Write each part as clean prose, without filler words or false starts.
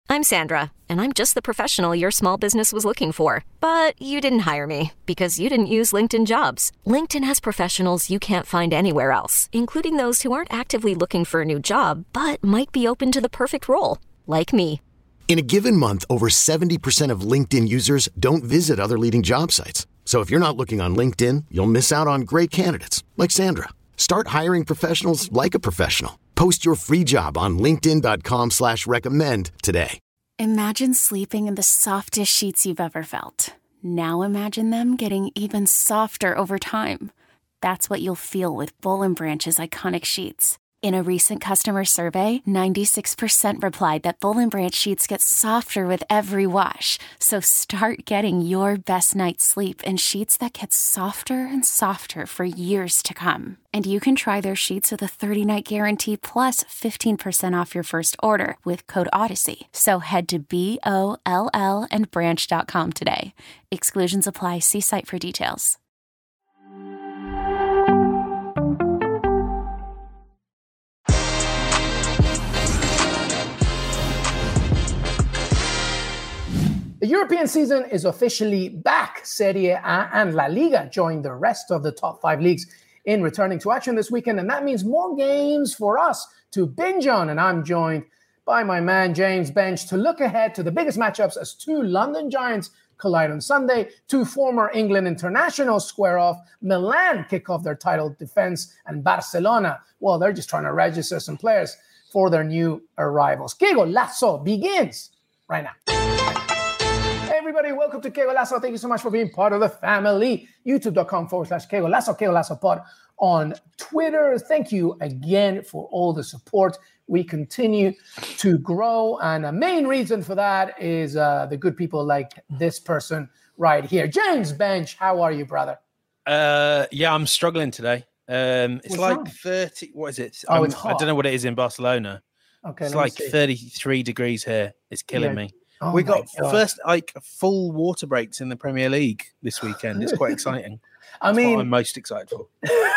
I'm Sandra, and I'm just the professional your small business was looking for. But you didn't hire me because you didn't use LinkedIn Jobs. LinkedIn has professionals you can't find anywhere else, including those who aren't actively looking for a new job, but might be open to the perfect role, like me. In a given month, over 70% of LinkedIn users don't visit other leading job sites. So if you're not looking on LinkedIn, you'll miss out on great candidates like Sandra. Start hiring professionals like a professional. Post your free job on linkedin.com/recommend today. Imagine sleeping in the softest sheets you've ever felt. Now imagine them getting even softer over time. That's what you'll feel with Boll & Branch's iconic sheets. In a recent customer survey, 96% replied that Boll & Branch sheets get softer with every wash. So start getting your best night's sleep in sheets that get softer and softer for years to come. And you can try their sheets with a 30-night guarantee plus 15% off your first order with code Odyssey. So head to BOLL and branch.com today. Exclusions apply. See site for details. The European season is officially back. Serie A and La Liga join the rest of the top 5 leagues in returning to action this weekend, and that means more games for us to binge on. And I'm joined by my man James Bench to look ahead to the biggest matchups as 2 London Giants collide on Sunday, 2 former England internationals square off, Milan kick off their title defense, and Barcelona, well, they're just trying to register some players for their new arrivals. Que Golazo begins right now. Hey everybody, welcome to Que Golazo. Thank you so much for being part of the family. YouTube.com/Que Golazo, Que Golazo Pod on Twitter. Thank you again for all the support. We continue to grow, and a main reason for that is the good people like this person right here. James Bench, how are you, brother? Yeah, I'm struggling today. It's What's like wrong? 30, what is it? Oh, it's hot. I don't know what it is in Barcelona. Okay, It's let me like see. 33 degrees here. It's killing me. Oh We my got God. first full water breaks in the Premier League this weekend. It's quite exciting. I That's mean, what I'm most excited for.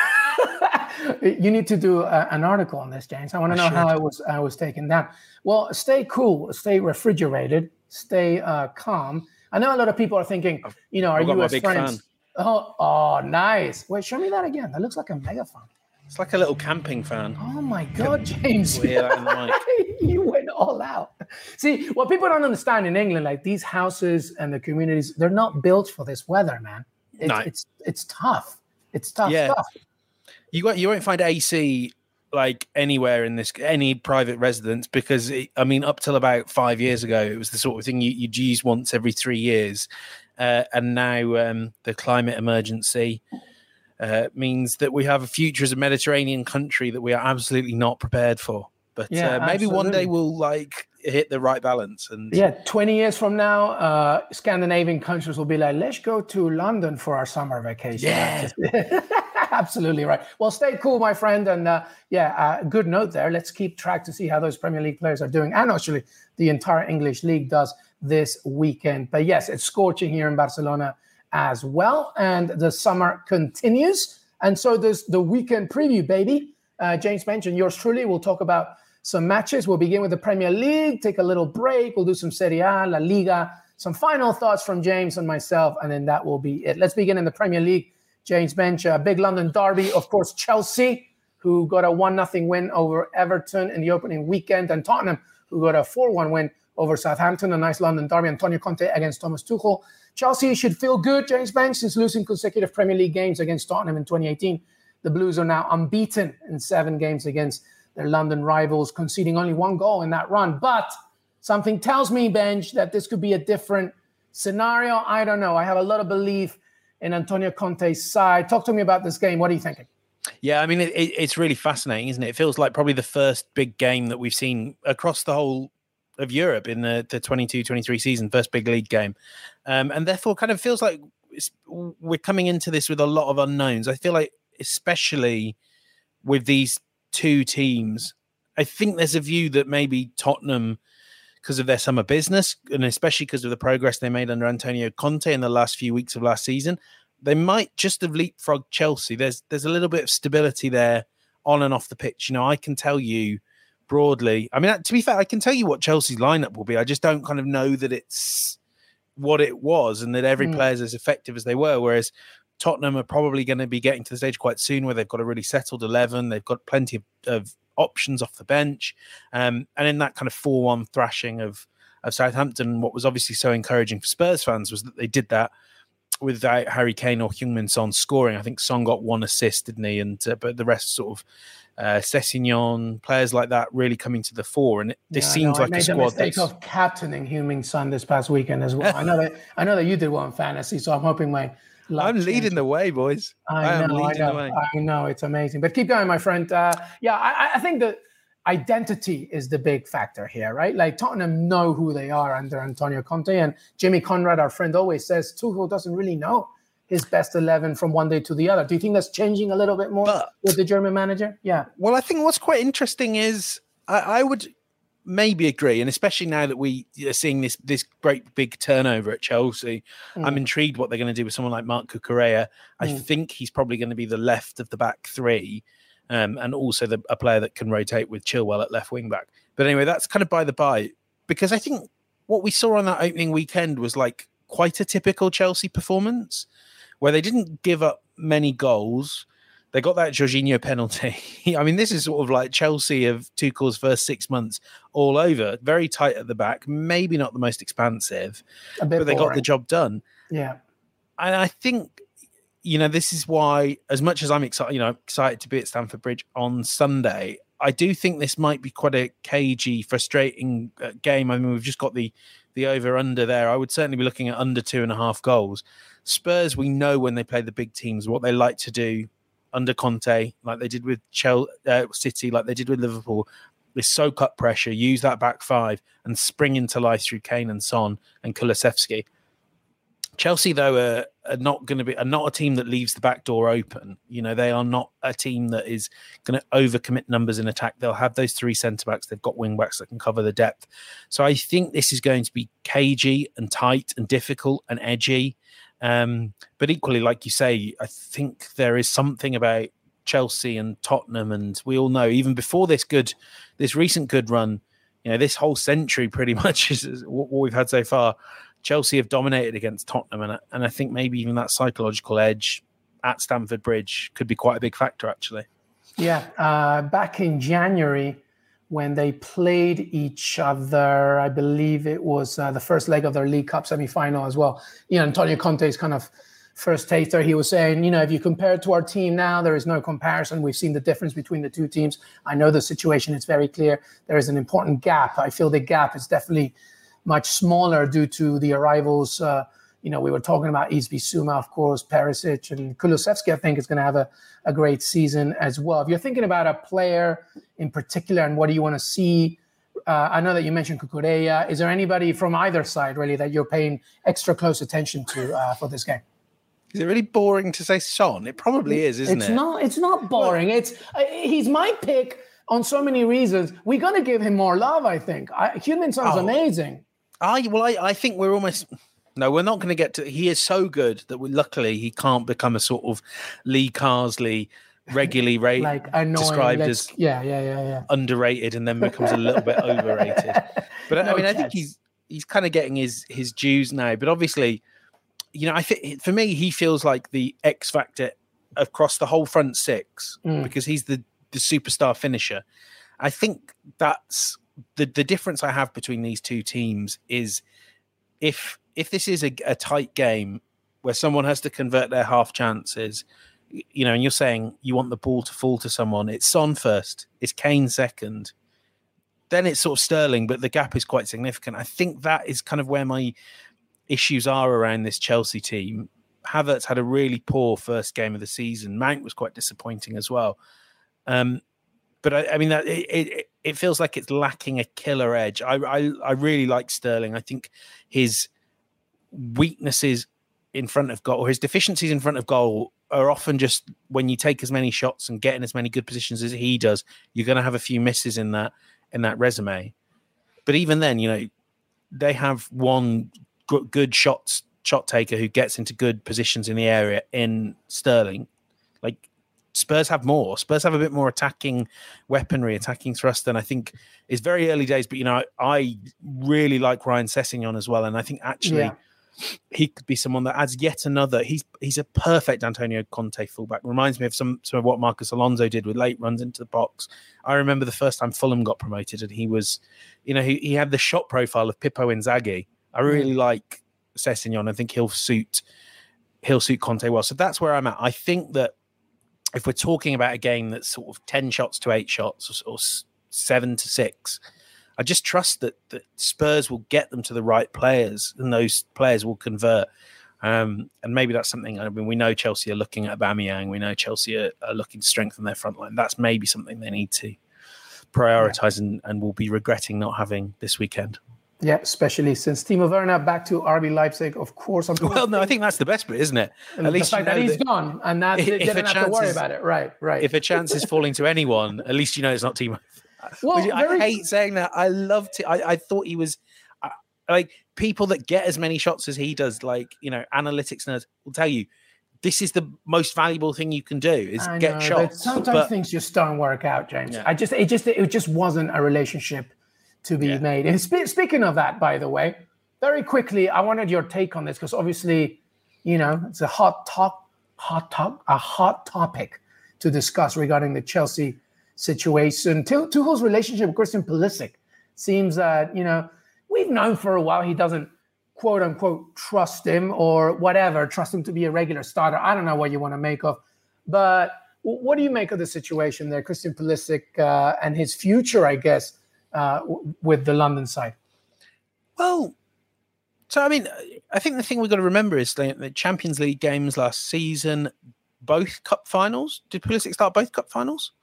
you need to do an article on this, James. I want to know how I was taken down. Well, stay cool, stay refrigerated, stay calm. I know a lot of people are thinking, are I've got you my as big friends? Oh, nice. Wait, show me that again. That looks like a megaphone. It's like a little camping fan. Oh my God, James. We'll hear that in the mic. You went all out. See, what people don't understand in England, like these houses and the communities, they're not built for this weather, man. It's tough. It's tough stuff. You won't find AC like anywhere in any private residence because, up till about 5 years ago, it was the sort of thing you'd use once every 3 years. And now the climate emergency means that we have a future as a Mediterranean country that we are absolutely not prepared for. But maybe one day we'll hit the right balance. And 20 years from now, Scandinavian countries will be like, let's go to London for our summer vacation. Yeah. Absolutely right. Well, stay cool, my friend. And good note there. Let's keep track to see how those Premier League players are doing. And actually, the entire English league does this weekend. But yes, it's scorching here in Barcelona as well. And the summer continues. And so there's the weekend preview, baby. James mentioned yours truly. We'll talk about some matches. We'll begin with the Premier League, take a little break. We'll do some Serie A, La Liga, some final thoughts from James and myself, and then that will be it. Let's begin in the Premier League. James Bench, a big London derby. Of course, Chelsea, who got a 1-0 win over Everton in the opening weekend, and Tottenham, who got a 4-1 win over Southampton, a nice London derby. Antonio Conte against Thomas Tuchel. Chelsea should feel good, James Bench, since losing consecutive Premier League games against Tottenham in 2018. The Blues are now unbeaten in 7 games against their London rivals, conceding only 1 goal in that run. But something tells me, Benj, that this could be a different scenario. I don't know. I have a lot of belief in Antonio Conte's side. Talk to me about this game. What are you thinking? Yeah, it's really fascinating, isn't it? It feels like probably the first big game that we've seen across the whole of Europe in the 22-23 season, first big league game. And therefore kind of feels like we're coming into this with a lot of unknowns. I feel like, especially with these 2 teams, I think there's a view that maybe Tottenham, because of their summer business, and especially because of the progress they made under Antonio Conte in the last few weeks of last season, they might just have leapfrogged Chelsea. There's a little bit of stability there on and off the pitch. I can tell you broadly. I mean, to be fair, I can tell you what Chelsea's lineup will be. I just don't kind of know that it's what it was and that every player is as effective as they were. Whereas Tottenham are probably going to be getting to the stage quite soon where they've got a really settled 11. They've got plenty of options off the bench. And in that kind of 4-1 thrashing of Southampton, what was obviously so encouraging for Spurs fans was that they did that without Harry Kane or Heung-min Son scoring. I think Son got 1 assist, didn't he? And but the rest sort of Sessegnon, players like that really coming to the fore. And this seems like a squad. I made the mistake of captaining Heung-min Son this past weekend as well. I know that you did well in fantasy, so I'm hoping I'm leading the way, boys. I know, it's amazing. But keep going, my friend. I think that identity is the big factor here, right? Like Tottenham know who they are under Antonio Conte, and Jimmy Conrad, our friend, always says Tuchel doesn't really know his best 11 from one day to the other. Do you think that's changing a little bit more with the German manager? Yeah. Well, I think what's quite interesting is I would maybe agree, and especially now that we are seeing this great big turnover at Chelsea, I'm intrigued what they're going to do with someone like Marc Cucurella. I think he's probably going to be the left of the back three, and also a player that can rotate with Chilwell at left wing back. But anyway, that's kind of by the by, because I think what we saw on that opening weekend was like quite a typical Chelsea performance, where they didn't give up many goals. They got that Jorginho penalty. I mean, this is sort of like Chelsea of Tuchel's first 6 months all over. Very tight at the back, maybe not the most expansive, but they got the job done. Yeah. And I think, this is why, as much as I'm excited to be at Stamford Bridge on Sunday, I do think this might be quite a cagey, frustrating game. I mean, we've just got the over-under there. I would certainly be looking at under 2.5 goals. Spurs, we know when they play the big teams, what they like to do under Conte, like they did with City, like they did with Liverpool, is soak up pressure, use that back five, and spring into life through Kane and Son and Kulusevski. Chelsea, though, are not a team that leaves the back door open. They are not a team that is going to overcommit numbers in attack. They'll have those 3 centre-backs. They've got wing-backs that can cover the depth. So I think this is going to be cagey and tight and difficult and edgy. But equally, like you say, I think there is something about Chelsea and Tottenham, and we all know, even before this recent good run, this whole century pretty much is what we've had so far. Chelsea have dominated against Tottenham, and I think maybe even that psychological edge at Stamford Bridge could be quite a big factor, actually. Yeah, back in January, when they played each other, I believe it was the first leg of their League Cup semi-final as well. Antonio Conte's kind of first taster, he was saying, if you compare it to our team now, there is no comparison. We've seen the difference between the two teams. I know the situation is very clear. There is an important gap. I feel the gap is definitely much smaller due to the arrivals. We were talking about Izby Suma, of course, Perisic, and Kulusevski, I think, is going to have a great season as well. If you're thinking about a player in particular and what do you want to see, I know that you mentioned Cucurella. Is there anybody from either side, really, that you're paying extra close attention to for this game? Is it really boring to say Son? It probably is, isn't it? It's not boring. He's my pick on so many reasons. We're going to give him more love, I think. Heung-min Son's amazing. I think we're almost... No, we're not going to get to... He is so good that luckily he can't become a sort of Lee Carsley, regularly like annoying, described as underrated and then becomes a little bit overrated. But I think he's kind of getting his dues now. But obviously, I think for me, he feels like the X factor across the whole front six because he's the superstar finisher. I think that's the difference I have between these two teams is if this is a tight game where someone has to convert their half chances, and you're saying you want the ball to fall to someone, it's Son first, it's Kane second, then it's sort of Sterling, but the gap is quite significant. I think that is kind of where my issues are around this Chelsea team. Havertz had a really poor first game of the season. Mount was quite disappointing as well. But I mean, that it feels like it's lacking a killer edge. I really like Sterling. I think his weaknesses in front of goal, or his deficiencies in front of goal, are often just when you take as many shots and get in as many good positions as he does, you're going to have a few misses in that resume. But even then, they have one good shot taker who gets into good positions in the area in Sterling. Like, Spurs have more. Spurs have a bit more attacking weaponry, attacking thrust than I think is very early days. But, I really like Ryan Sessegnon as well. And I think actually he could be someone that adds yet another. He's a perfect Antonio Conte fullback. Reminds me of some of what Marcus Alonso did with late runs into the box. I remember the first time Fulham got promoted and he was, he had the shot profile of Pippo Inzaghi. I really like Sessegnon. I think he'll suit Conte well. So that's where I'm at. I think that if we're talking about a game that's sort of 10 shots to 8 shots or 7 to 6, I just trust that Spurs will get them to the right players and those players will convert. And maybe that's something, we know Chelsea are looking at Aubameyang. We know Chelsea are looking to strengthen their front line. That's maybe something they need to prioritise and will be regretting not having this weekend. Yeah, especially since Timo Werner back to RB Leipzig, of course. I think that's the best bit, isn't it? At least the fact that he's gone and that they didn't have to worry about it. Right. If a chance is falling to anyone, at least it's not Timo. Well, I hate saying that. I loved it. I thought he was like people that get as many shots as he does. Analytics nerds will tell you this is the most valuable thing you can do is get shots. Sometimes things just don't work out, James. Yeah. It just wasn't a relationship to be made. And speaking of that, by the way, very quickly, I wanted your take on this because obviously, it's a hot topic to discuss regarding the Chelsea situation. Tuchel's relationship with Christian Pulisic seems that, we've known for a while he doesn't quote unquote trust him or whatever, trust him to be a regular starter. I don't know what you want to make of, but what do you make of the situation there, Christian Pulisic and his future, I guess, with the London side? Well, so I think the thing we've got to remember is the Champions League games last season, both cup finals. Did Pulisic start both cup finals?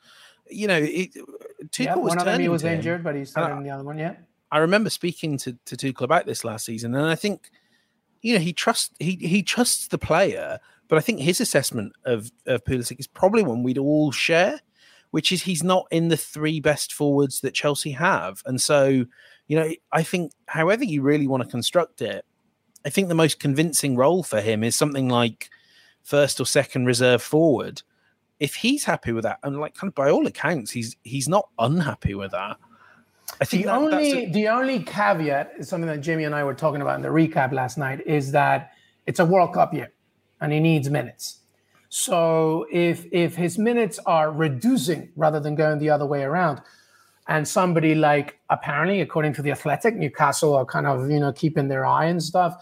Tuchel was one of them he was injured, but he's starting the other one. Yeah, I remember speaking to Tuchel about this last season, and I think he trusts the player, but I think his assessment of Pulisic is probably one we'd all share, which is he's not in the 3 best forwards that Chelsea have. And so, I think however you really want to construct it, I think the most convincing role for him is something like first or second reserve forward. If he's happy with that, and kind of by all accounts, he's not unhappy with that. I think the only caveat is something that Jimmy and I were talking about in the recap last night is that it's a World Cup year and he needs minutes. So if his minutes are reducing rather than going the other way around, and somebody like, apparently, according to The Athletic, Newcastle are kind of, keeping their eye and stuff,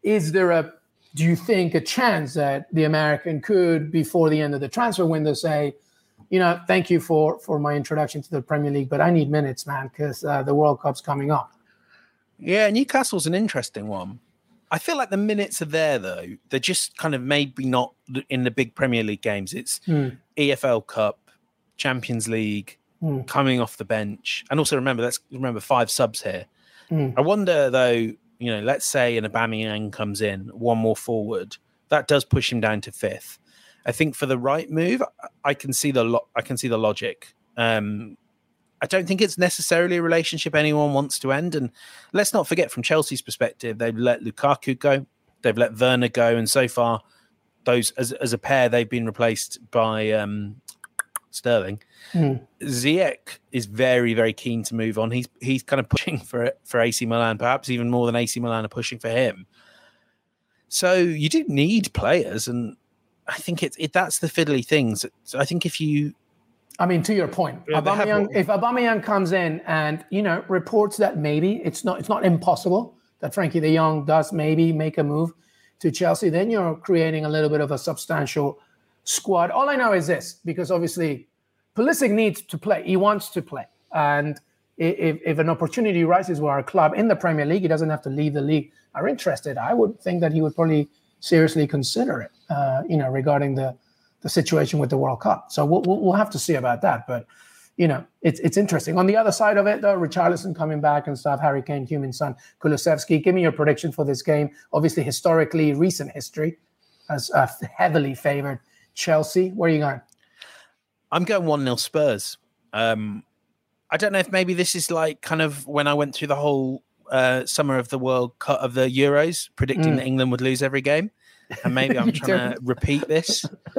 do you think a chance that the American could, before the end of the transfer window, say, thank you for my introduction to the Premier League, but I need minutes, man, because the World Cup's coming up? Yeah, Newcastle's an interesting one. I feel like the minutes are there, though. They're just kind of maybe not in the big Premier League games. It's EFL Cup, Champions League, coming off the bench. And also remember 5 subs here. I wonder, though, let's say an Aubameyang comes in, one more forward, that does push him down to 5th. I think for the right move, I can see the logic. I don't think it's necessarily a relationship anyone wants to end. And let's not forget, from Chelsea's perspective, they've let Lukaku go, they've let Werner go, and so far, those as a pair, they've been replaced by Sterling. Ziyech is very, very keen to move on. He's kind of pushing for AC Milan, perhaps even more than AC Milan are pushing for him. So you do need players, and I think that's the fiddly thing. So I think if you, to your point, if Aubameyang comes in and reports that maybe it's not impossible that Frankie de Jong does maybe make a move to Chelsea, then you're creating a little bit of a substantial squad. All I know is this, because obviously Pulisic needs to play. He wants to play. And if an opportunity rises where our club in the Premier League, he doesn't have to leave the league, are interested, I would think that he would probably seriously consider it, regarding the situation with the World Cup. So we'll have to see about that. But, it's interesting. On the other side of it, though, Richarlison coming back and stuff, Harry Kane, Heung-min-son, Kulusevski, give me your prediction for this game. Obviously, historically, recent history as a heavily favored Chelsea. Where are you going? I'm going 1-0 Spurs. I don't know if maybe this is like kind of when I went through the whole summer of the World Cup of the Euros, predicting that England would lose every game. And maybe I'm trying to repeat this.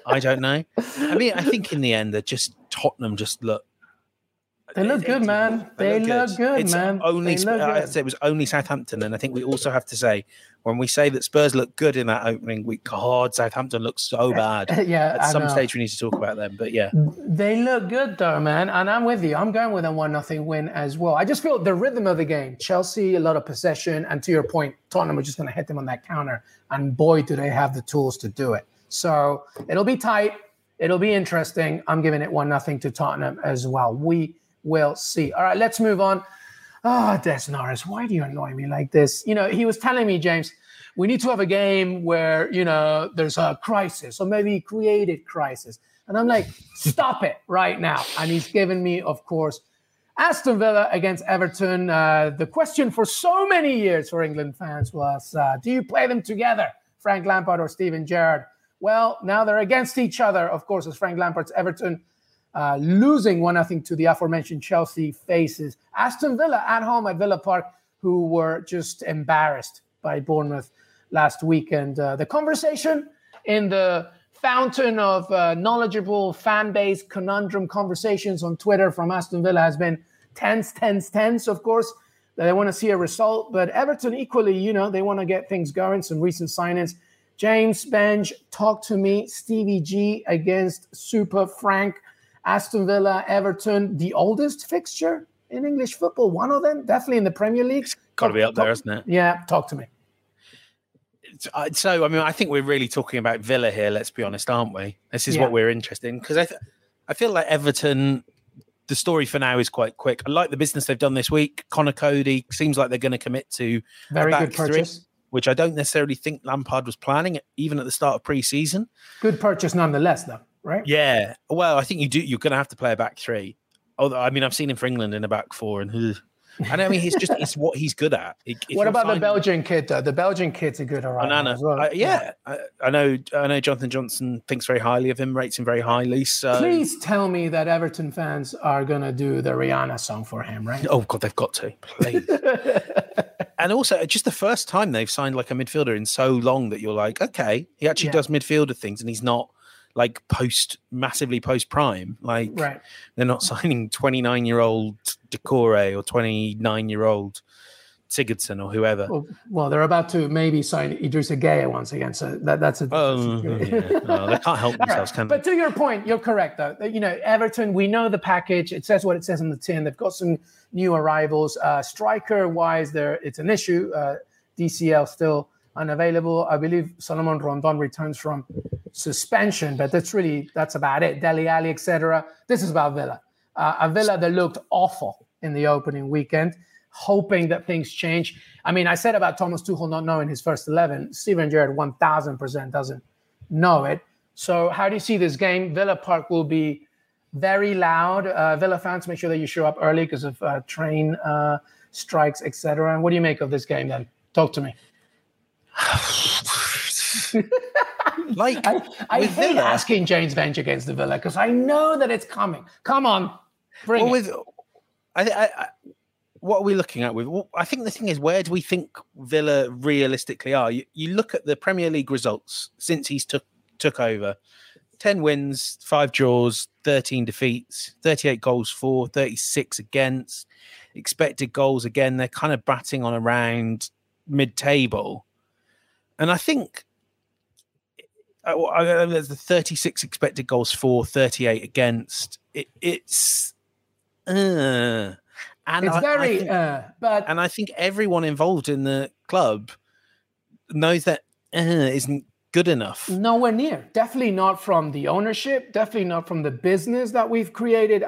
I don't know. I mean, I think in the end, Tottenham just look. They look good, man. They look good, man. I'd say it was only Southampton, and I think we also have to say when we say that Spurs look good in that opening week, God, Southampton looks so bad. Yeah, at some stage we need to talk about them, but yeah, they look good though, man. And I'm with you. I'm going with a 1-0 win as well. I just feel the rhythm of the game. Chelsea, a lot of possession, and to your point, Tottenham are just going to hit them on that counter, and boy, do they have the tools to do it. So it'll be tight. It'll be interesting. I'm giving it 1-0 to Tottenham as well. We will see. All right, let's move on. Des Norris, why do you annoy me like this? He was telling me, James, we need to have a game where, there's a crisis or maybe created crisis. And I'm like, stop it right now. And he's given me, of course, Aston Villa against Everton. The question for so many years for England fans was, do you play them together, Frank Lampard or Steven Gerrard? Well, now they're against each other, of course, as Frank Lampard's Everton losing 1-0 to the aforementioned Chelsea faces Aston Villa at home at Villa Park, who were just embarrassed by Bournemouth last weekend. The conversation in the fountain of knowledgeable fan base conundrum conversations on Twitter from Aston Villa has been tense, of course. They want to see a result, but Everton equally, they want to get things going, some recent signings. James, Benj, talk to me. Stevie G against Super Frank. Aston Villa, Everton, the oldest fixture in English football. One of them, definitely in the Premier League. It's got to be up there, isn't it? Yeah, talk to me. So, I think we're really talking about Villa here, let's be honest, aren't we? This is what we're interested in. Because I feel like Everton, the story for now is quite quick. I like the business they've done this week. Connor Cody seems like they're going to commit to very good purchase. Which I don't necessarily think Lampard was planning, even at the start of pre-season. Good purchase nonetheless, though. Right? Yeah. Well, I think you're going to have to play a back three. Although, I've seen him for England in a back four, and it's what he's good at. What about the Belgian kid, though? The Belgian kid's a good Onana as well. I know Jonathan Johnson thinks very highly of him, rates him very highly. So please tell me that Everton fans are going to do the Rihanna song for him, right? Oh, God, they've got to. Please. And also, just the first time they've signed like a midfielder in so long that you're like, okay, he actually does midfielder things, and he's not like massively post prime. Like they're not signing 29-year-old Decore or 29-year-old Sigurdsson or whoever. Well, they're about to maybe sign Idrissa Gueye once again. So that's a. No, they can't help themselves, can they? But to your point, you're correct though. Everton, we know the package. It says what it says on the tin. They've got some new arrivals. Striker-wise, it's an issue. DCL still unavailable. I believe Solomon Rondon returns from suspension, but that's about it. Dele Alli, etc. This is about Villa. A Villa that looked awful in the opening weekend, hoping that things change. I said about Thomas Tuchel not knowing his first 11. Steven Gerrard 1,000% doesn't know it. So how do you see this game? Villa Park will be very loud. Villa fans, make sure that you show up early because of train strikes, etc. And what do you make of this game then? Talk to me. I hate asking James Bench against the Villa because I know that it's coming. Come on, bring it. What are we looking at with? I think the thing is, where do we think Villa realistically are? You look at the Premier League results since he's took over: 10 wins, 5 draws, 13 defeats, 38 goals for, 36 against. Expected goals again, they're kind of batting on around mid-table. And I think there's the 36 expected goals for, 38 against. It's and I think everyone involved in the club knows that isn't good enough. Nowhere near. Definitely not from the ownership. Definitely not from the business that we've created.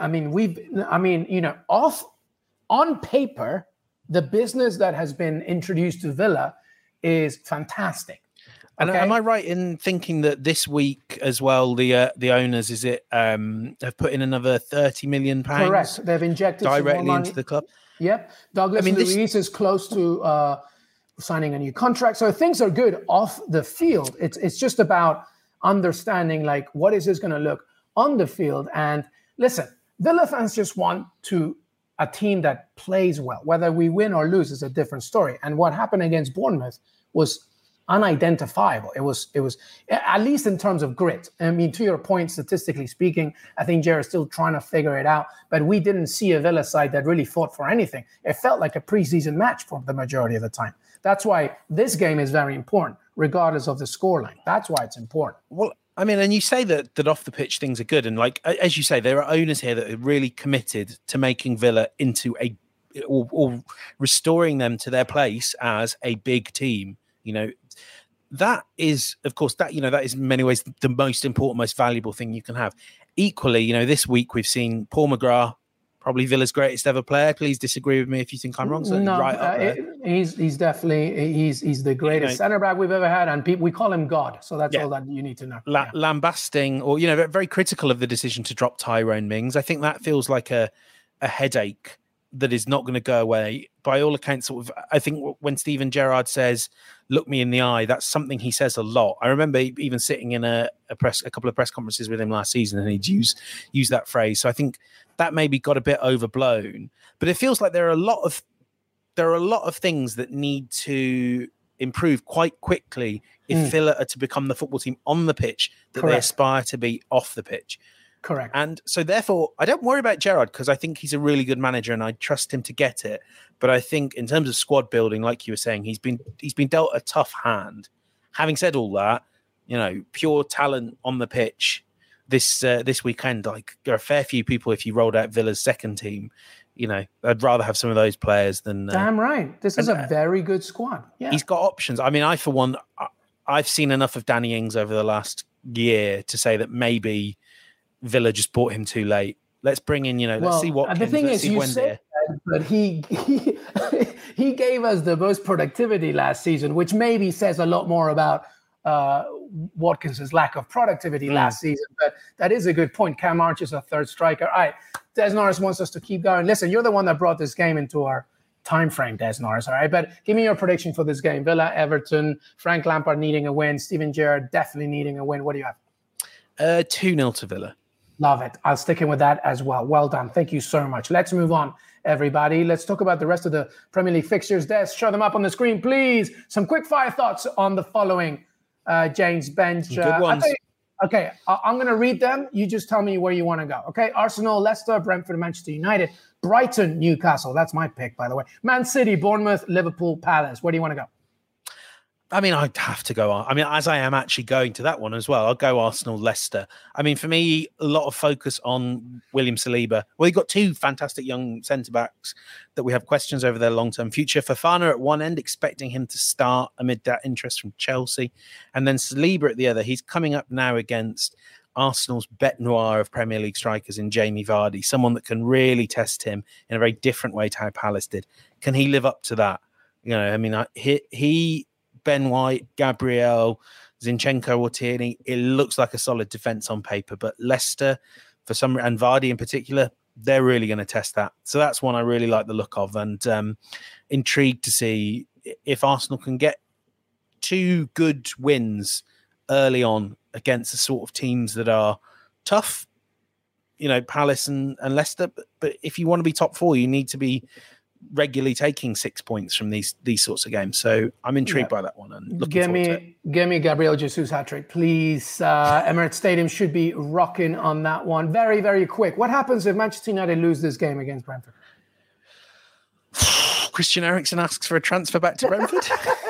On paper, the business that has been introduced to Villa is fantastic. And am I right in thinking that this week as well, the owners have put in another £30 million? Correct. They've injected directly into the club. Yep. Douglas Luiz is close to signing a new contract. So things are good off the field. It's just about understanding what is this going to look on the field. And listen, Villa fans just want a team that plays well. Whether we win or lose is a different story. And what happened against Bournemouth was unidentifiable. It was at least in terms of grit. I mean, to your point, statistically speaking, I think Gerrard's still trying to figure it out. But we didn't see a Villa side that really fought for anything. It felt like a preseason match for the majority of the time. That's why this game is very important, regardless of the scoreline. That's why it's important. Well, I mean, and you say that off the pitch things are good, and like as you say, there are owners here that are really committed to making Villa into or restoring them to their place as a big team. You know, that is, of course, that is in many ways the most important, most valuable thing you can have. Equally, you know, this week we've seen Paul McGrath, probably Villa's greatest ever player. Please disagree with me if you think I'm wrong. No, right up there. He's definitely he's the greatest centre back we've ever had, and we call him God. So that's all that you need to know. Lambasting, or very critical of the decision to drop Tyrone Mings. I think that feels like a headache that is not going to go away. By all accounts, sort of, I think when Steven Gerrard says, "Look me in the eye," that's something he says a lot. I remember even sitting in a couple of press conferences with him last season, and he'd use that phrase. So I think that maybe got a bit overblown. But it feels like there are a lot of things that need to improve quite quickly if Villa are to become the football team on the pitch that they aspire to be off the pitch. Correct. And so therefore, I don't worry about Gerrard because I think he's a really good manager and I trust him to get it. But I think in terms of squad building, like you were saying, he's been dealt a tough hand. Having said all that, pure talent on the pitch this weekend, like there are a fair few people, if you rolled out Villa's second team, I'd rather have some of those players than... Damn right. This is a very good squad. Yeah. He's got options. I mean, for one, I've seen enough of Danny Ings over the last year to say that maybe Villa just bought him too late. Let's bring in, let's see what. The thing is, you say that, but he gave us the most productivity last season, which maybe says a lot more about Watkins's lack of productivity last season. But that is a good point. Cam Arch is a third striker. All right, Des Norris wants us to keep going. Listen, you're the one that brought this game into our time frame, Des Norris. All right, but give me your prediction for this game. Villa, Everton, Frank Lampard needing a win, Steven Gerrard definitely needing a win. What do you have? 2-0 to Villa. Love it. I'll stick in with that as well. Well done. Thank you so much. Let's move on, everybody. Let's talk about the rest of the Premier League fixtures. Des, show them up on the screen, please. Some quick fire thoughts on the following James Bench. Good ones. Okay, I'm going to read them. You just tell me where you want to go. Okay, Arsenal, Leicester, Brentford, Manchester United, Brighton, Newcastle. That's my pick, by the way. Man City, Bournemouth, Liverpool, Palace. Where do you want to go? I mean, I'd have to go. I mean, as I am actually going to that one as well, I'll go Arsenal, Leicester. I mean, for me, a lot of focus on William Saliba. Well, you've got two fantastic young centre-backs that we have questions over their long-term future. Fofana at one end, expecting him to start amid that interest from Chelsea. And then Saliba at the other. He's coming up now against Arsenal's bête noire of Premier League strikers in Jamie Vardy, someone that can really test him in a very different way to how Palace did. Can he live up to that? I mean, he Ben White, Gabriel, Zinchenko, or Tierney, it looks like a solid defence on paper. But Leicester, and Vardy in particular, they're really going to test that. So that's one I really like the look of, and intrigued to see if Arsenal can get two good wins early on against the sort of teams that are tough, Palace and Leicester. But if you want to be top four, you need to be regularly taking 6 points from these sorts of games. So I'm intrigued by that one and looking forward to it. Give me Gabriel Jesus hat-trick, please. Emirates Stadium should be rocking on that one. Very, very quick. What happens if Manchester United lose this game against Brentford? Christian Eriksen asks for a transfer back to Brentford.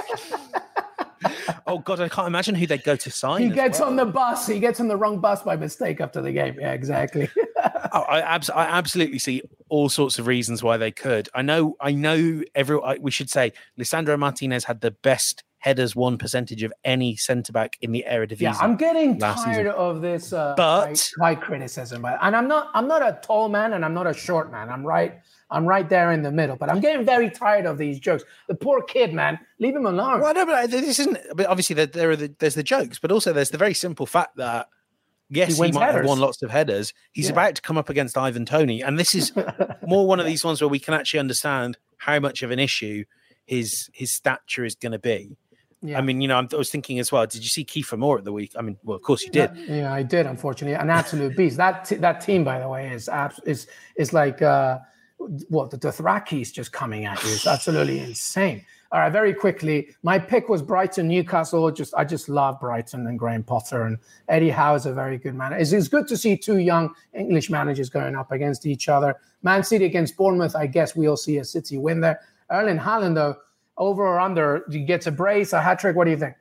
Oh, God, I can't imagine who they'd go to sign. He gets on the bus. He gets on the wrong bus by mistake after the game. Yeah, exactly. I absolutely see all sorts of reasons why they could. I know. We should say Lisandro Martinez had the best headers won percentage of any centre back in the Eredivisie. Yeah, I'm getting tired of this high criticism. And I'm not a tall man and I'm not a short man. I'm right there in the middle. But I'm getting very tired of these jokes. The poor kid, man, leave him alone. Well, no, but this isn't. But obviously, there's the jokes, but also there's the very simple fact that yes, he might have won lots of headers. He's about to come up against Ivan Toney, and this is more one of these ones where we can actually understand how much of an issue his stature is going to be. Yeah. I mean, I was thinking as well. Did you see Kiefer Moore at the week? I mean, well, of course you did. Yeah, I did. Unfortunately, an absolute beast. That team, by the way, is like what the Thrakis just coming at you. It's absolutely insane. All right, very quickly, my pick was Brighton, Newcastle. I just love Brighton and Graham Potter, and Eddie Howe is a very good manager. It's good to see two young English managers going up against each other. Man City against Bournemouth, I guess we'll see a City win there. Erling Haaland, though, over or under, he gets a brace, a hat-trick. What do you think?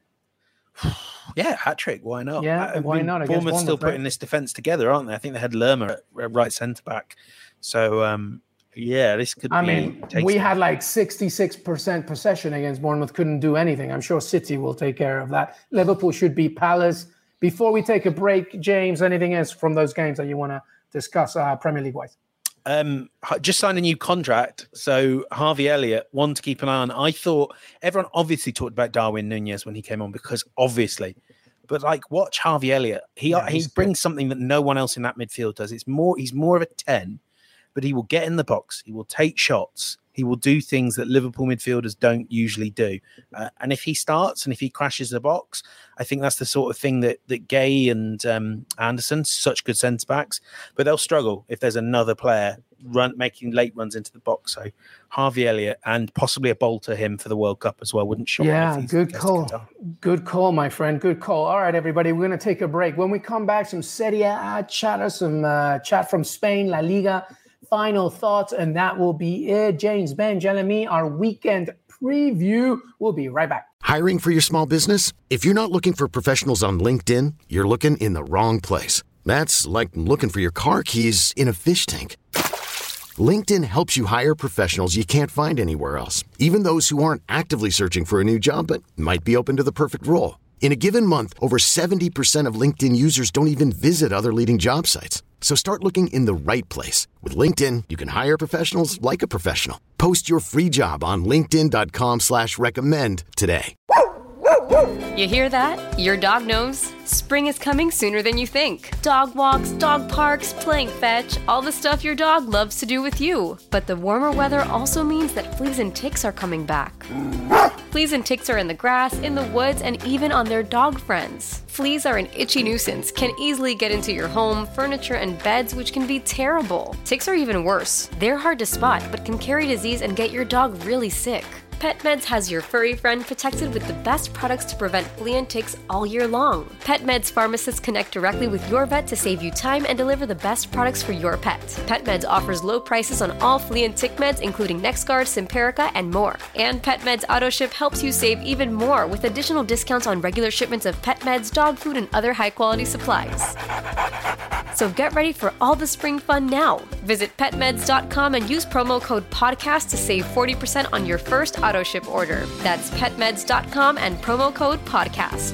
Yeah, hat-trick. Why not? Yeah, why not? Bournemouth still putting this defence together, aren't they? I think they had Lerma at right centre-back. So, yeah, this could be... I mean, we had like 66% possession against Bournemouth, couldn't do anything. I'm sure City will take care of that. Liverpool should beat Palace. Before we take a break, James, anything else from those games that you want to discuss Premier League-wise? Just signed a new contract. So Harvey Elliott, one to keep an eye on. I thought everyone obviously talked about Darwin Nunez when he came on because obviously, but like watch Harvey Elliott. He brings something that no one else in that midfield does. He's more of a 10, but he will get in the box. He will take shots. He will do things that Liverpool midfielders don't usually do. And if he starts and if he crashes the box, I think that's the sort of thing that Gay and Anderson, such good centre-backs, but they'll struggle if there's another player making late runs into the box. So Harvey Elliott and possibly a bolt to him for the World Cup as well. Wouldn't shock me. Yeah, good call. Good call, my friend. Good call. All right, everybody, we're going to take a break. When we come back, some Serie A chatter, some chat from Spain, La Liga, final thoughts, and that will be it. James Benge, LME, our weekend preview. We'll be right back. Hiring for your small business? If you're not looking for professionals on LinkedIn, you're looking in the wrong place. That's like looking for your car keys in a fish tank. LinkedIn helps you hire professionals you can't find anywhere else, even those who aren't actively searching for a new job but might be open to the perfect role. In a given month, over 70% of LinkedIn users don't even visit other leading job sites. So start looking in the right place. With LinkedIn, you can hire professionals like a professional. Post your free job on linkedin.com/recommend today. You hear that? Your dog knows. Spring is coming sooner than you think. Dog walks, dog parks, playing fetch, all the stuff your dog loves to do with you. But the warmer weather also means that fleas and ticks are coming back. Fleas and ticks are in the grass, in the woods, and even on their dog friends. Fleas are an itchy nuisance, can easily get into your home, furniture, and beds, which can be terrible. Ticks are even worse. They're hard to spot, but can carry disease and get your dog really sick. PetMeds has your furry friend protected with the best products to prevent flea and ticks all year long. PetMeds pharmacists connect directly with your vet to save you time and deliver the best products for your pet. PetMeds offers low prices on all flea and tick meds, including NexGard, Simparica, and more. And PetMeds AutoShip helps you save even more with additional discounts on regular shipments of pet meds, dog food, and other high-quality supplies. So get ready for all the spring fun now. Visit petmeds.com and use promo code PODCAST to save 40% on your first AutoShip order. That's petmeds.com and promo code PODCAST.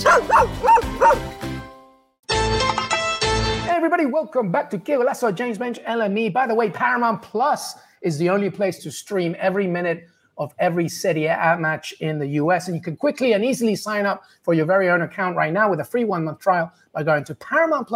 Hey everybody, welcome back to Que Golazo, James Benge, LME. By the way, Paramount Plus is the only place to stream every minute of every Serie A match in the US. And you can quickly and easily sign up for your very own account right now with a free 1-month trial by going to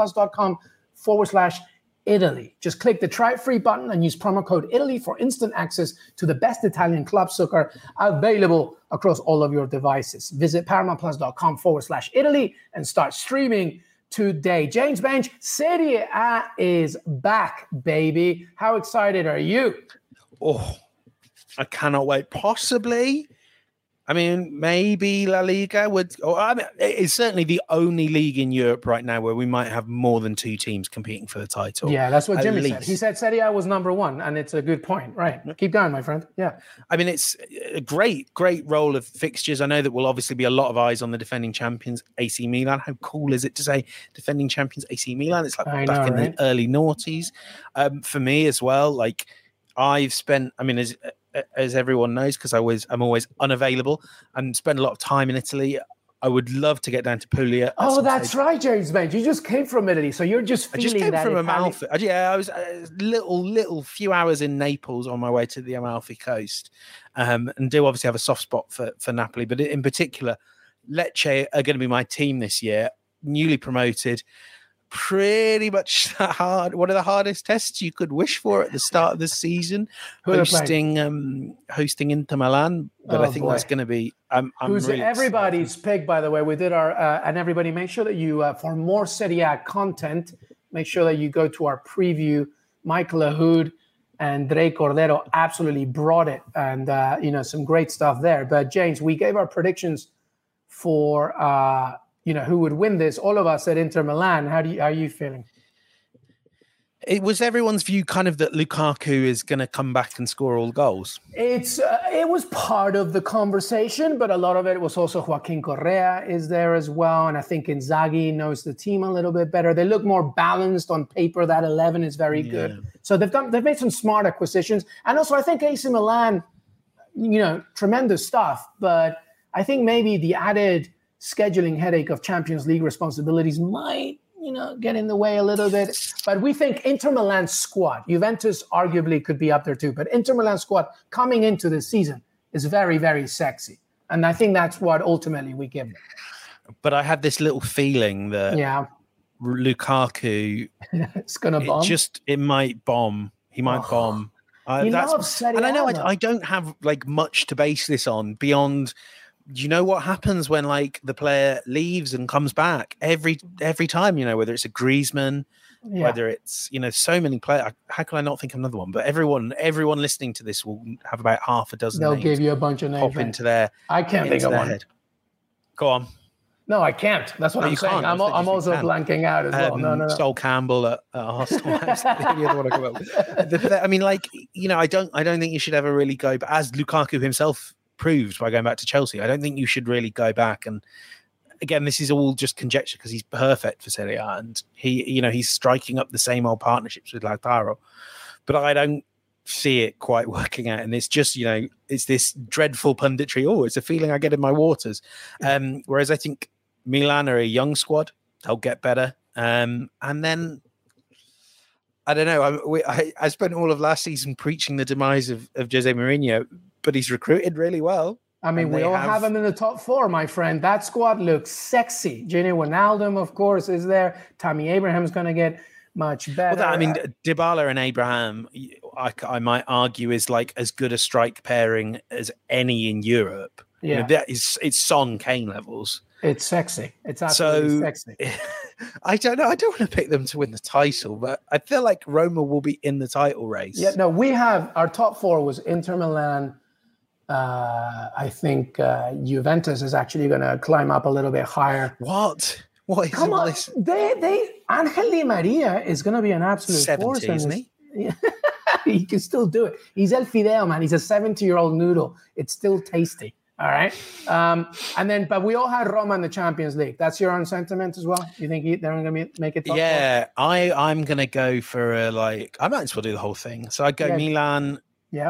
paramountplus.com/Italy. Just click the try it free button and use promo code Italy for instant access to the best Italian club soccer available across all of your devices. Visit paramountplus.com/Italy and start streaming today. James Benge, Serie A is back, baby. How excited are you? Oh, I cannot wait. Possibly. I mean, maybe La Liga would. I mean, it's certainly the only league in Europe right now where we might have more than two teams competing for the title. Yeah, that's what Jimmy said. He said Serie A was number one, and it's a good point. Right. Keep going, my friend. Yeah. I mean, it's a great roll of fixtures. I know that will obviously be a lot of eyes on the defending champions, AC Milan. How cool is it to say defending champions, AC Milan? It's like back in the early noughties. For me as well, like I've spent, I mean, as everyone knows, because I'm always unavailable and spend a lot of time in Italy. I would love to get down to Puglia. Oh, that's right, James Benge. You just came from Italy, so you're just feeling that. I just came from Amalfi. I was a little few hours in Naples on my way to the Amalfi Coast, and do obviously have a soft spot for Napoli. But in particular, Lecce are going to be my team this year, newly promoted. Pretty much hard. One of the hardest tests you could wish for at the start of the season, hosting Inter Milan. But I think that's going to be. I'm who's really everybody's pick, by the way. We did our and everybody, make sure that you for more Serie A content, make sure that you go to our preview. Michael Lahoud André Cordero absolutely brought it, and some great stuff there. But James, we gave our predictions for who would win this. All of us said Inter Milan. How are you feeling? It was everyone's view kind of that Lukaku is going to come back and score all goals. It was part of the conversation, but a lot of it was also Joaquin Correa is there as well. And I think Inzaghi knows the team a little bit better. They look more balanced on paper. That 11 is very good. So they've made some smart acquisitions. And also I think AC Milan, tremendous stuff. But I think maybe the added scheduling headache of Champions League responsibilities might get in the way a little bit. But we think Inter Milan's squad, Juventus arguably could be up there too, but Inter Milan squad coming into this season is very, very sexy. And I think that's what ultimately we give them. But I had this little feeling that Lukaku it's going to bomb. It might bomb. He might bomb. He loves Serie A, and I know I don't have much to base this on beyond. Do you know what happens when the player leaves and comes back every time? Whether it's a Griezmann, whether it's so many players. How can I not think of another one? But everyone listening to this will have about half a dozen. They'll names give you a bunch of names pop into their. I can't think of one. Head. Go on. No, I can't. That's what I'm saying. I'm also blanking out as well. No. Sol Campbell at Arsenal. That's the other one I come up with. I mean, I don't think you should ever really go. But as Lukaku himself proved by going back to Chelsea, I don't think you should really go back. And again, this is all just conjecture because he's perfect for Serie A, and he's striking up the same old partnerships with Lautaro. But I don't see it quite working out, and it's just it's this dreadful punditry. Oh, it's a feeling I get in my waters. Whereas I think Milan are a young squad; they'll get better. And then I don't know. I spent all of last season preaching the demise of Jose Mourinho, but he's recruited really well. I mean, we all have him in the top four, my friend. That squad looks sexy. Gini Wijnaldum, of course, is there. Tammy Abraham's going to get much better. Well, Dybala and Abraham, I might argue, is as good a strike pairing as any in Europe. Yeah, it's Son Kane levels. It's sexy. It's absolutely sexy. I don't know. I don't want to pick them to win the title, but I feel like Roma will be in the title race. Yeah, no, we have our top four was Inter Milan. I think Juventus is actually going to climb up a little bit higher. What? What is Come on, this? They Angel Di Maria is going to be an absolute 70, force. Isn't he? He can still do it. He's El Fideo, man. He's a 70-year-old noodle. It's still tasty. All right. But we all had Roma in the Champions League. That's your own sentiment as well? You think they're going to make it top four? I'm going to go for I might as well do the whole thing. So I'd go Milan,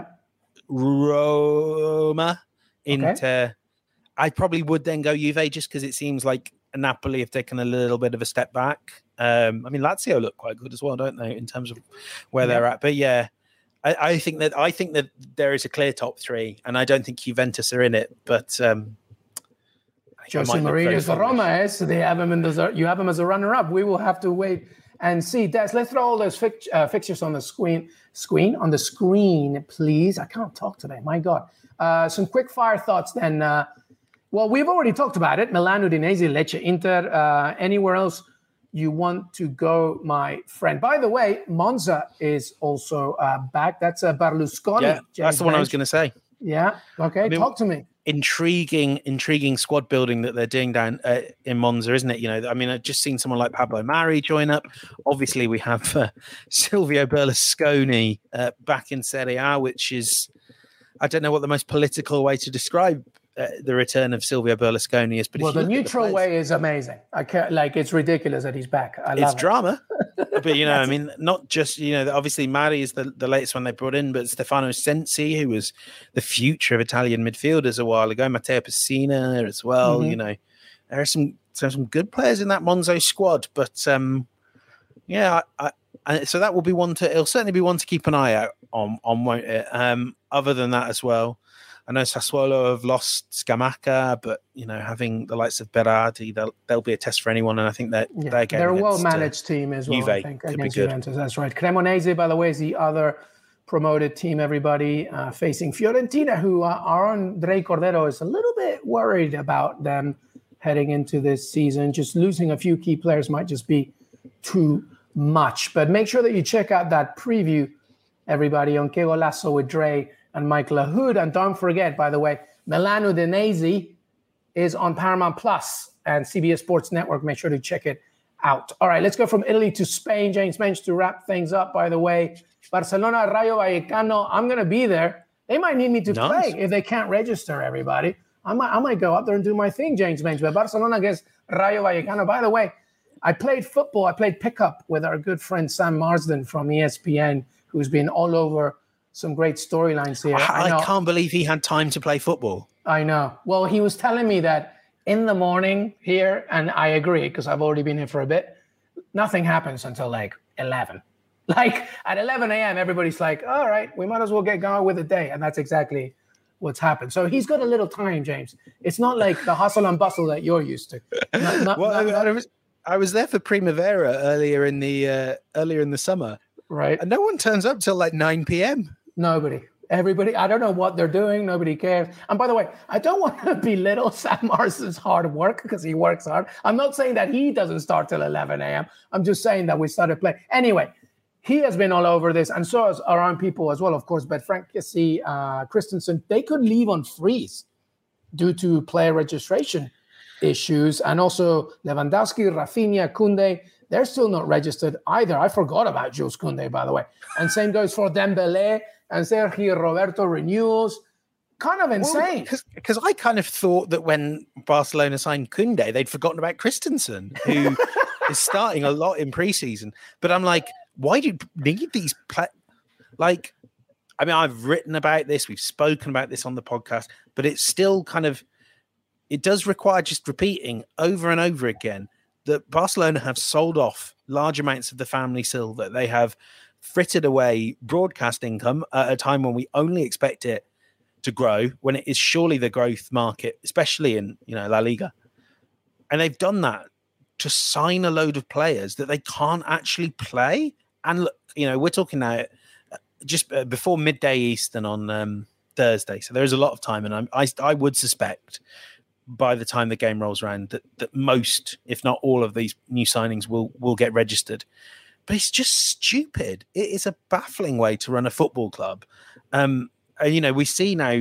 Roma, Inter. Okay. I probably would then go Juve just because it seems like Napoli have taken a little bit of a step back. Lazio look quite good as well, don't they, in terms of where they're at? But yeah. I think that there is a clear top three, and I don't think Juventus are in it. But Jose Mourinho's Roma, so they have him you have him as a runner-up. We will have to wait and see. Des, let's throw all those fixtures on the screen, please. I can't talk today. My God. Some quick-fire thoughts then. We've already talked about it. Milan, Udinese, Lecce, Inter. Anywhere else you want to go, my friend? By the way, Monza is also back. That's Berlusconi. Yeah, that's the one I was going to say. Yeah. Okay. Talk to me. Intriguing squad building that they're doing down in Monza, isn't it? I've just seen someone like Pablo Mari join up. Obviously, we have Silvio Berlusconi back in Serie A, which is, I don't know what the most political way to describe the return of Silvio Berlusconi is. But the neutral way is amazing. I can't, it's ridiculous that he's back. I love it. Drama. But, not just, obviously Mari is the latest one they brought in, but Stefano Sensi, who was the future of Italian midfielders a while ago, Matteo Pessina as well. Mm-hmm. There are some good players in that Monza squad, but so that will be it'll certainly be one to keep an eye out on, won't it? Other than that as well, I know Sassuolo have lost Scamacca, but having the likes of Berardi, they'll be a test for anyone, and I think that they're a well-managed team as well. Juve I think against Juventus. That's right. Cremonese, by the way, is the other promoted team. Everybody facing Fiorentina, who André Cordero is a little bit worried about them heading into this season. Just losing a few key players might just be too much. But make sure that you check out that preview everybody on Que Golazo with Dre and Mike Lahoud. And don't forget, by the way, Milan Udinese is on Paramount Plus and CBS Sports Network. Make sure to check it out. All right, let's go from Italy to Spain. James Mensch to wrap things up, by the way. Barcelona, Rayo Vallecano. I'm going to be there. They might need me to play if they can't register everybody. I might go up there and do my thing, James Mensch. But Barcelona against Rayo Vallecano. By the way, I played football. I played pickup with our good friend Sam Marsden from ESPN, who's been all over some great storylines here. I can't believe he had time to play football. I know. Well, he was telling me that in the morning here, and I agree because I've already been here for a bit, nothing happens until like 11. Like at 11 a.m., everybody's like, all right, we might as well get going with the day. And that's exactly what's happened. So he's got a little time, James. It's not like the hustle and bustle that you're used to. I was there for Primavera earlier in the summer. Right. And no one turns up till like 9 p.m. Nobody. Everybody, I don't know what they're doing. Nobody cares. And by the way, I don't want to belittle Sam Marsden's hard work because he works hard. I'm not saying that he doesn't start till 11 a.m. I'm just saying that we started playing. Anyway, he has been all over this, and so has our own people as well, of course. But Frank Kessie, Christensen, they could leave on freeze due to player registration issues. And also Lewandowski, Rafinha, Koundé, they're still not registered either. I forgot about Jules Koundé, by the way. And same goes for Dembélé and Sergio Roberto renewals. Kind of insane. Because I kind of thought that when Barcelona signed Koundé, they'd forgotten about Christensen, who is starting a lot in preseason. But I'm like, why do you need these? I've written about this. We've spoken about this on the podcast, but it's still it does require just repeating over and over again that Barcelona have sold off large amounts of the family silver, that they have frittered away broadcast income at a time when we only expect it to grow, when it is surely the growth market, especially in La Liga. And they've done that to sign a load of players that they can't actually play. And look, we're talking now just before midday Eastern on Thursday, so there is a lot of time, and I would suspect by the time the game rolls around that most, if not all, of these new signings will get registered. But it's just stupid. It is a baffling way to run a football club. And we see now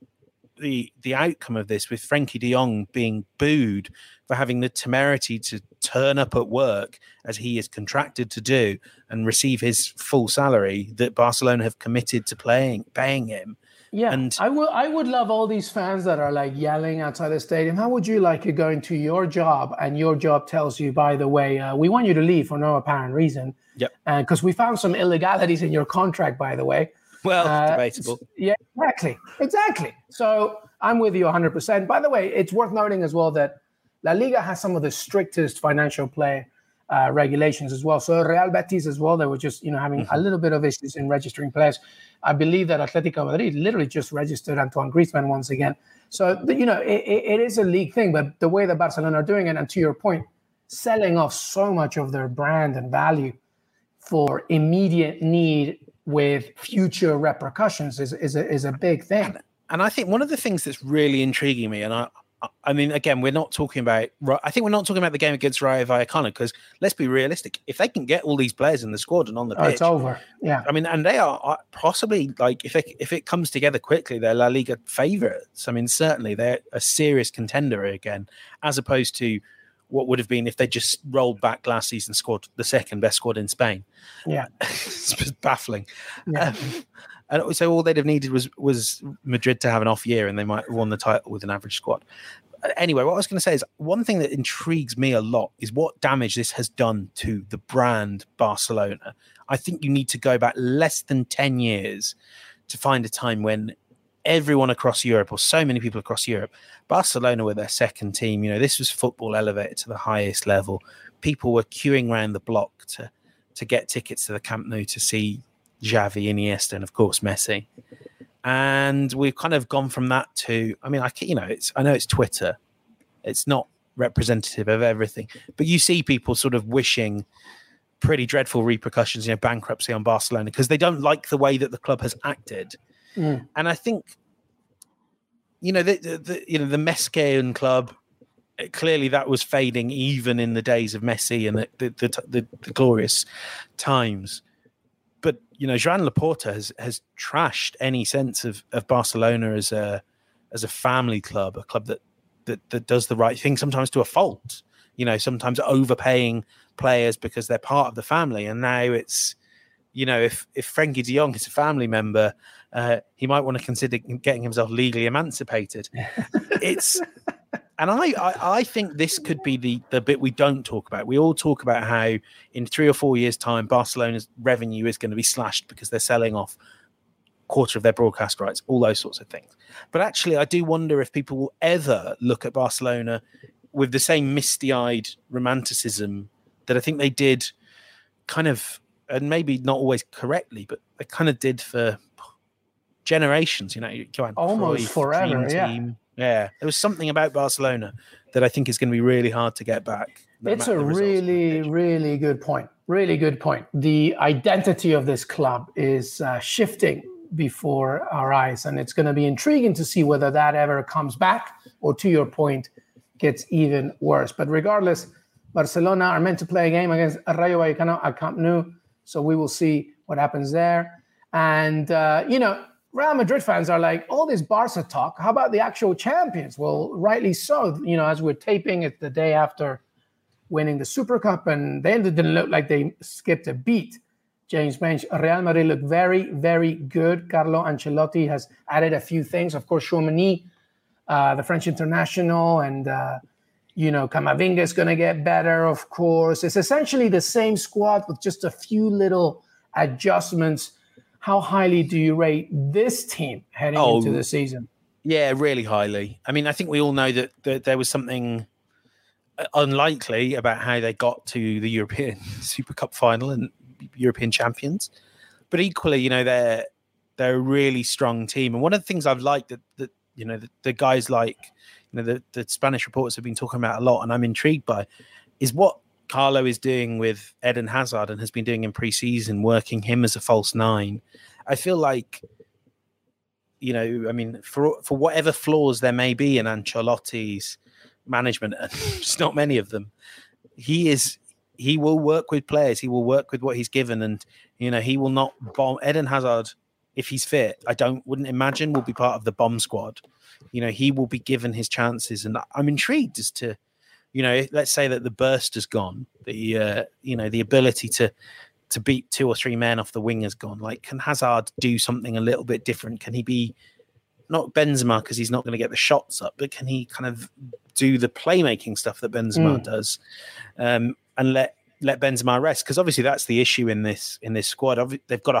the outcome of this with Frenkie de Jong being booed for having the temerity to turn up at work as he is contracted to do and receive his full salary that Barcelona have committed to paying him. Yeah, and I would love all these fans that are like yelling outside the stadium. How would you like it going to your job and your job tells you, by the way, we want you to leave for no apparent reason. Yep. Because we found some illegalities in your contract, by the way. Well, debatable. Yeah, exactly. So I'm with you 100%. By the way, it's worth noting as well that La Liga has some of the strictest financial play regulations as well. So Real Betis as well, they were just having a little bit of issues in registering players. I believe that Atletico Madrid literally just registered Antoine Griezmann once again. So it is a league thing, but the way that Barcelona are doing it, and to your point, selling off so much of their brand and value for immediate need with future repercussions is a big thing. And I think one of the things that's really intriguing me, and I mean, again, we're not talking about the game against Rayo Vallecano, because let's be realistic. If they can get all these players in the squad and on the pitch, it's over. Yeah. I mean, and they are possibly, like, if it comes together quickly, they're La Liga favourites. I mean, certainly they're a serious contender again, as opposed to what would have been if they just rolled back last season, squad, the second best squad in Spain. Yeah. It's just baffling. Yeah. And so all they'd have needed was Madrid to have an off year, and they might have won the title with an average squad. Anyway, what I was going to say is one thing that intrigues me a lot is what damage this has done to the brand Barcelona. I think you need to go back less than 10 years to find a time when everyone across Europe, or so many people across Europe, Barcelona were their second team. This was football elevated to the highest level. People were queuing around the block to get tickets to the Camp Nou to see Xavi, Iniesta, and of course Messi. And we've kind of gone from that to, I mean, I know it's Twitter, it's not representative of everything, but you see people sort of wishing pretty dreadful repercussions, bankruptcy on Barcelona, because they don't like the way that the club has acted. And I think, the Mescayan club, clearly that was fading even in the days of Messi and the glorious times. but Joan Laporta has trashed any sense of Barcelona as a family club, a club that does the right thing, sometimes to a fault. Sometimes overpaying players because they're part of the family. And now it's, if Frenkie de Jong is a family member, he might want to consider getting himself legally emancipated. And I think this could be the bit we don't talk about. We all talk about how in 3 or 4 years' time, Barcelona's revenue is going to be slashed because they're selling off a quarter of their broadcast rights, all those sorts of things. But actually, I do wonder if people will ever look at Barcelona with the same misty-eyed romanticism that I think they did kind of, and maybe not always correctly, but they kind of did for generations, almost forever, team. Yeah, there was something about Barcelona that I think is going to be really hard to get back. It's a really, really good point. Really good point. The identity of this club is shifting before our eyes, and it's going to be intriguing to see whether that ever comes back or, to your point, gets even worse. But regardless, Barcelona are meant to play a game against Rayo Vallecano at Camp Nou, so we will see what happens there. And, Real Madrid fans are like, all this Barca talk, how about the actual champions? Well, rightly so. As we're taping it the day after winning the Super Cup, and they didn't look like they skipped a beat. James Bench, Real Madrid look very, very good. Carlo Ancelotti has added a few things. Of course, Tchouaméni, the French international, and, Camavinga is going to get better, of course. It's essentially the same squad with just a few little adjustments. How highly do you rate this team heading into the season? Yeah, really highly. I mean, I think we all know that there was something unlikely about how they got to the European Super Cup final and European champions. But equally, they're a really strong team. And one of the things I've liked that the guys like, the Spanish reporters have been talking about a lot, and I'm intrigued by, is what Carlo is doing with Eden Hazard and has been doing in pre-season, working him as a false nine. I feel like, for whatever flaws there may be in Ancelotti's management, and there's not many of them, he will work with players. He will work with what he's given, and he will not bomb. Eden Hazard, if he's fit, wouldn't imagine will be part of the bomb squad. He will be given his chances, and I'm intrigued as to, let's say that the burst has gone, the ability to beat 2 or 3 men off the wing has gone. Like, can Hazard do something a little bit different? Can he be not Benzema because he's not going to get the shots up, but can he kind of do the playmaking stuff that Benzema does, and let Benzema rest? Because obviously that's the issue in this squad. They've got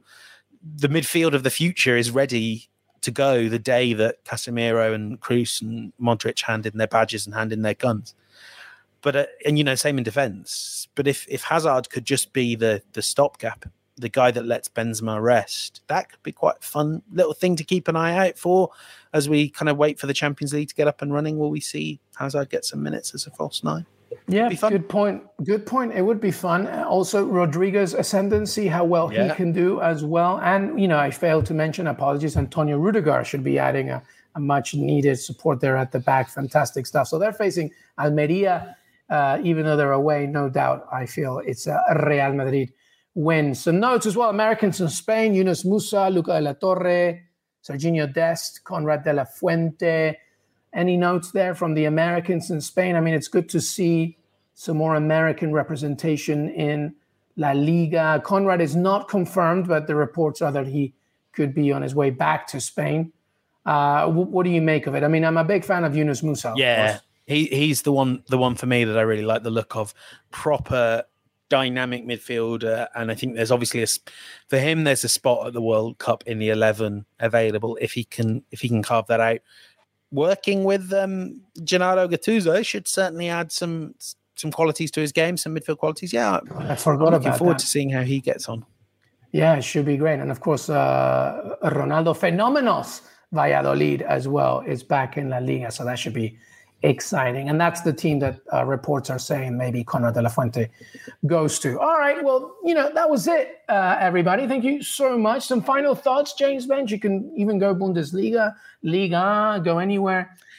the midfield of the future is ready to go the day that Casemiro and Kroos and Modric hand in their badges and hand in their guns. But same in defence. But if Hazard could just be the stopgap, the guy that lets Benzema rest, that could be quite a fun little thing to keep an eye out for as we kind of wait for the Champions League to get up and running. Will we see Hazard get some minutes as a false nine? Yeah, good point. Good point. It would be fun. Also, Rodriguez's ascendancy, how well he can do as well. And, I failed to mention, apologies, Antonio Rudiger should be adding a much needed support there at the back. Fantastic stuff. So they're facing Almeria, even though they're away, no doubt. I feel it's a Real Madrid win. Some notes as well. Americans in Spain, Yunus Musa, Luca de la Torre, Serginho Dest, Conrad de la Fuente. Any notes there from the Americans in Spain? I mean, it's good to see some more American representation in La Liga. Conrad is not confirmed, but the reports are that he could be on his way back to Spain. What do you make of it? I mean, I'm a big fan of Yunus Musa. Yeah, he's the one for me that I really like the look of. Proper dynamic midfielder, and I think there's obviously for him there's a spot at the World Cup in the 11 available if he can carve that out. Working with Gennaro Gattuso should certainly add some qualities to his game, some midfield qualities. Yeah, I forgot about that. Looking forward to seeing how he gets on. Yeah, it should be great. And of course, Ronaldo Fenómenos Valladolid as well is back in La Liga, so that should be exciting. And that's the team that reports are saying maybe Conrad de la Fuente goes to. All right, well, that was it, everybody. Thank you so much. Some final thoughts, James Bench? You can even go Bundesliga, Liga, go anywhere.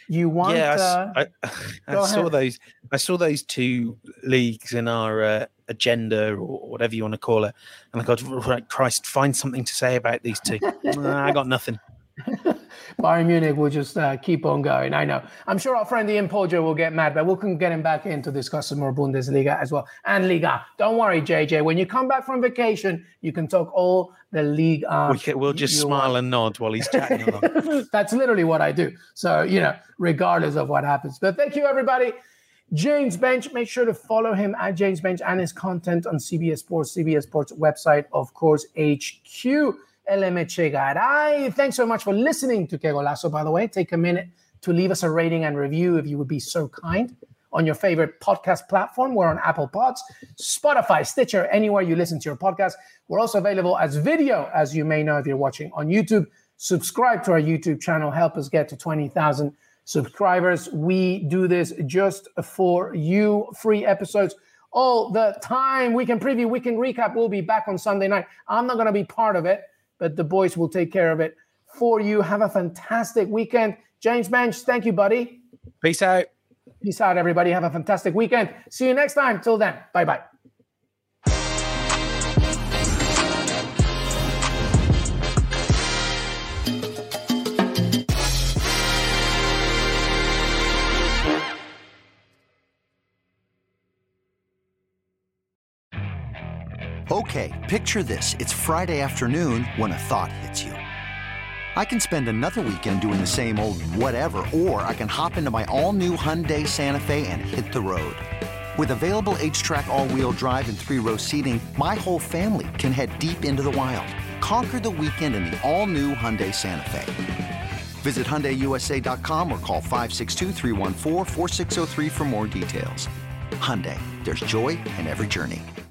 You want? Yeah, I saw those two leagues in our agenda or whatever you want to call it, and I got, right, Christ, find something to say about these two. I got nothing. Bayern Munich will just keep on going. I know. I'm sure our friend Ian Poggio will get mad, but we can get him back in to discuss some more Bundesliga as well. And Liga. Don't worry, JJ. When you come back from vacation, you can talk all the Liga. We'll just smile and nod while he's chatting along. That's literally what I do. So, regardless of what happens. But thank you, everybody. James Bench, make sure to follow him at James Bench and his content on CBS Sports website, of course, HQ. LMH Garay. Thanks so much for listening to Que Golazo, by the way. Take a minute to leave us a rating and review if you would be so kind on your favorite podcast platform. We're on Apple Pods, Spotify, Stitcher, anywhere you listen to your podcast. We're also available as video, as you may know if you're watching on YouTube. Subscribe to our YouTube channel. Help us get to 20,000 subscribers. We do this just for you. Free episodes all the time. Weekend preview, weekend recap. We'll be back on Sunday night. I'm not going to be part of it, but the boys will take care of it for you. Have a fantastic weekend. James Bench, thank you, buddy. Peace out. Peace out, everybody. Have a fantastic weekend. See you next time. Till then, bye-bye. Okay, picture this. It's Friday afternoon when a thought hits you. I can spend another weekend doing the same old whatever, or I can hop into my all-new Hyundai Santa Fe and hit the road. With available H-Track all-wheel drive and 3-row seating, my whole family can head deep into the wild. Conquer the weekend in the all-new Hyundai Santa Fe. Visit HyundaiUSA.com or call 562-314-4603 for more details. Hyundai, there's joy in every journey.